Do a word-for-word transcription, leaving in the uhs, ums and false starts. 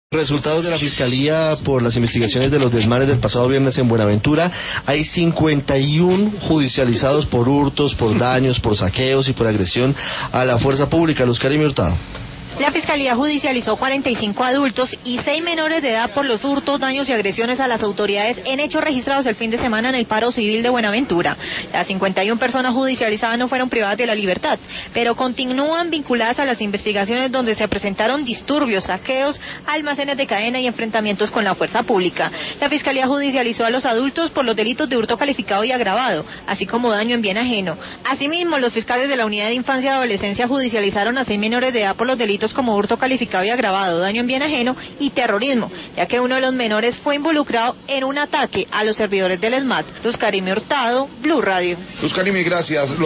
Resultados de la Fiscalía por las investigaciones de los desmanes del pasado viernes en Buenaventura. Hay cincuenta y uno judicializados por hurtos, por daños, por saqueos y por agresión a la fuerza pública. Luz Karim Hurtado. La Fiscalía judicializó cuarenta y cinco adultos y seis menores de edad por los hurtos, daños y agresiones a las autoridades en hechos registrados el fin de semana en el paro civil de Buenaventura. Las cincuenta y una personas judicializadas no fueron privadas de la libertad, pero continúan vinculadas a las investigaciones donde se presentaron disturbios, saqueos, almacenes de cadena y enfrentamientos con la fuerza pública. La Fiscalía judicializó a los adultos por los delitos de hurto calificado y agravado, así como daño en bien ajeno. Asimismo, los fiscales de la Unidad de Infancia y Adolescencia judicializaron a seis menores de edad por los delitos como hurto calificado y agravado, daño en bien ajeno y terrorismo, ya que uno de los menores fue involucrado en un ataque a los servidores del ESMAD. Luz Karim Hurtado, Blue Radio. Luz Karim, gracias.